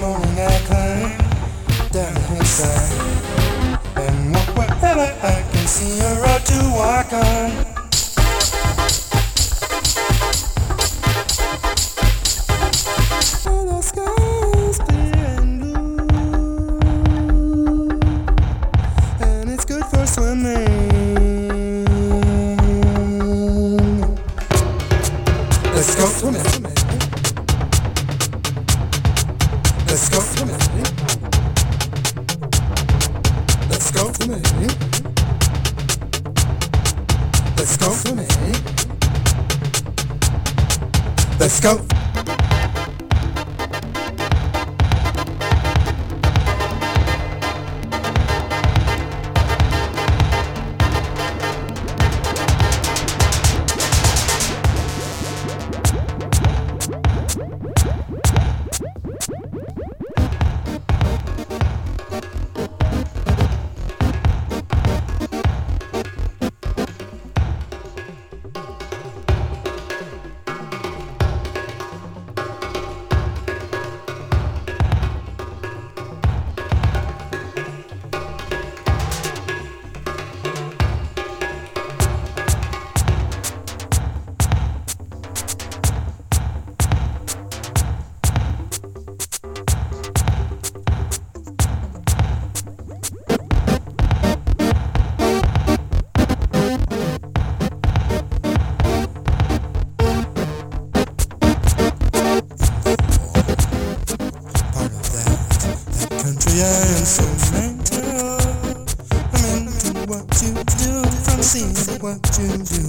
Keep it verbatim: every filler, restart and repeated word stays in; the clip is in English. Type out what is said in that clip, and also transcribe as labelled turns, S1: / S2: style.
S1: morning I climb down the hillside and walk wherever I can see a road to walk on. The sky is clear and blue, and it's good for swimming. Let's go swimming. Let's go swimming. Let's go swimming. Let's go swimming. Let's go. I am so mental. I'm into what you do, from seeing what you do.